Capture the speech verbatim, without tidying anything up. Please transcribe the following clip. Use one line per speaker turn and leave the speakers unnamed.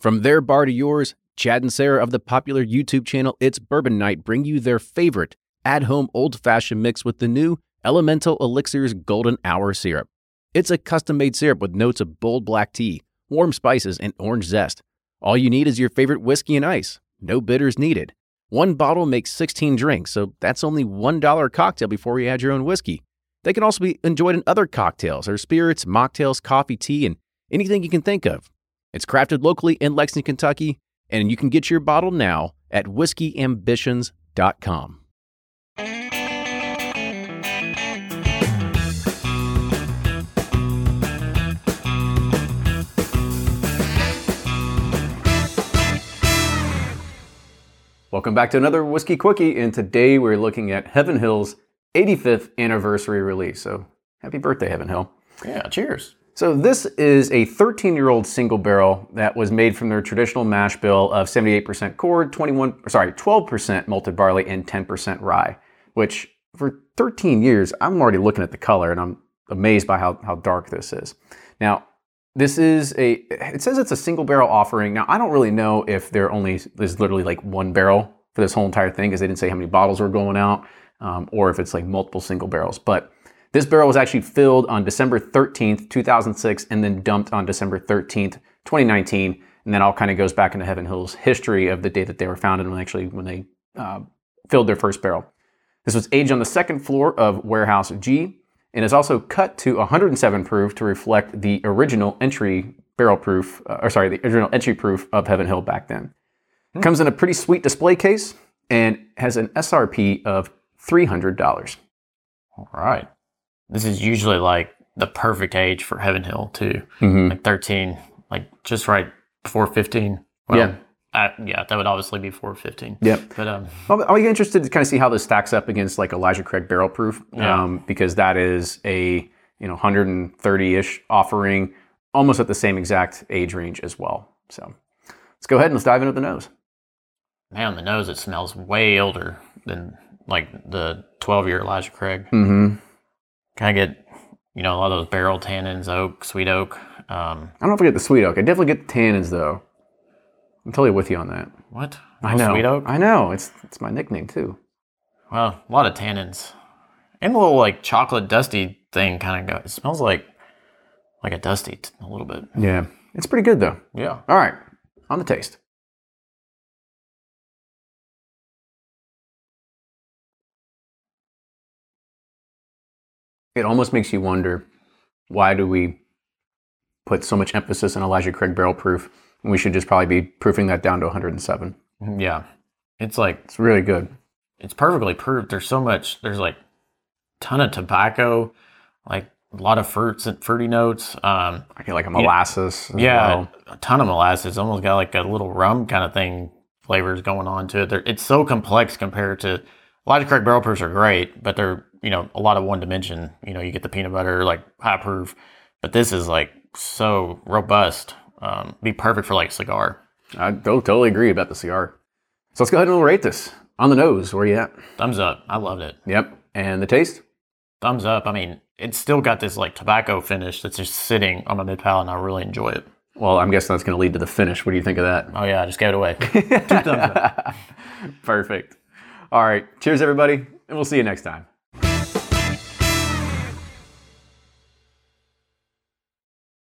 From their bar to yours, Chad and Sarah of the popular YouTube channel It's Bourbon Night bring you their favorite at-home old-fashioned mix with the new Elemental Elixirs Golden Hour Syrup. It's a custom-made syrup with notes of bold black tea, warm spices, and orange zest. All you need is your favorite whiskey and ice. No bitters needed. One bottle makes sixteen drinks, so that's only one dollar a cocktail before you add your own whiskey. They can also be enjoyed in other cocktails or spirits, mocktails, coffee, tea, and anything you can think of. It's crafted locally in Lexington, Kentucky, and you can get your bottle now at whiskey ambitions dot com. Welcome back to another Whiskey Quickie, and today we're looking at Heaven Hill's eighty-fifth anniversary release. So happy birthday, Heaven Hill.
Yeah, cheers.
So this is a thirteen-year-old single barrel that was made from their traditional mash bill of seventy-eight percent corn, twenty-one, sorry, twelve percent malted barley, and ten percent rye, which for thirteen years, I'm already looking at the color and I'm amazed by how, how dark this is. Now, this is a, it says it's a single barrel offering. Now, I don't really know if there only, there's literally like one barrel for this whole entire thing because they didn't say how many bottles were going out, um, or if it's like multiple single barrels. But this barrel was actually filled on December thirteenth, two thousand six, and then dumped on December thirteenth, twenty nineteen. And that all kind of goes back into Heaven Hill's history of the day that they were founded when actually when they uh, filled their first barrel. This was aged on the second floor of Warehouse G, and is also cut to one hundred seven proof to reflect the original entry barrel proof, uh, or sorry, the original entry proof of Heaven Hill back then. Hmm. Comes in a pretty sweet display case and has an S R P of three hundred dollars.
All right. This is usually like the perfect age for Heaven Hill too.
Mm-hmm.
Like thirteen, like just right before fifteen. Well,
yeah.
I, yeah, that would obviously be before fifteen.
Yep.
But um,
I'll be interested to kind of see how this stacks up against like Elijah Craig Barrel Proof,
yeah.
um, because that is a you know one hundred thirty-ish offering, almost at the same exact age range as well. So let's go ahead and let's dive into the nose.
Man, on the nose, it smells way older than like the twelve-year Elijah Craig.
Mm-hmm.
Kind of get, you know, a lot of those barrel tannins, oak, sweet oak. Um,
I don't know if I get the sweet oak. I definitely get the tannins though. I'm totally with you on that.
What?
I know.
Sweet oak?
I know. It's it's my nickname too.
Well, a lot of tannins. And a little like chocolate dusty thing kind of go. It smells like like a dusty t- a little bit.
Yeah. It's pretty good though.
Yeah.
All right. On the taste. It almost makes you wonder, why do we put so much emphasis on Elijah Craig Barrel Proof when we should just probably be proofing that down to one hundred seven?
Yeah. It's like,
it's really good.
It's perfectly proofed. There's so much, there's like a ton of tobacco, like a lot of fruits and fruity notes. Um,
I get like a molasses.
Yeah, yeah
well.
a ton of molasses. Almost got like a little rum kind of thing, flavors going on to it. They're, it's so complex compared to, Elijah Craig Barrel Proofs are great, but they're, you know, a lot of one dimension. You know, you get the peanut butter, like high proof, but this is like so robust. Um, be perfect for like a cigar.
I totally agree about the cigar. So let's go ahead and rate this. On the nose, where are you at?
Thumbs up. I loved it.
Yep. And the taste?
Thumbs up. I mean, it's still got this like tobacco finish that's just sitting on my mid palate, and I really enjoy it.
Well, I'm guessing that's going to lead to the finish. What do you think of that?
Oh yeah, I just gave it away. Two thumbs up.
Perfect. All right. Cheers, everybody, and we'll see you next time.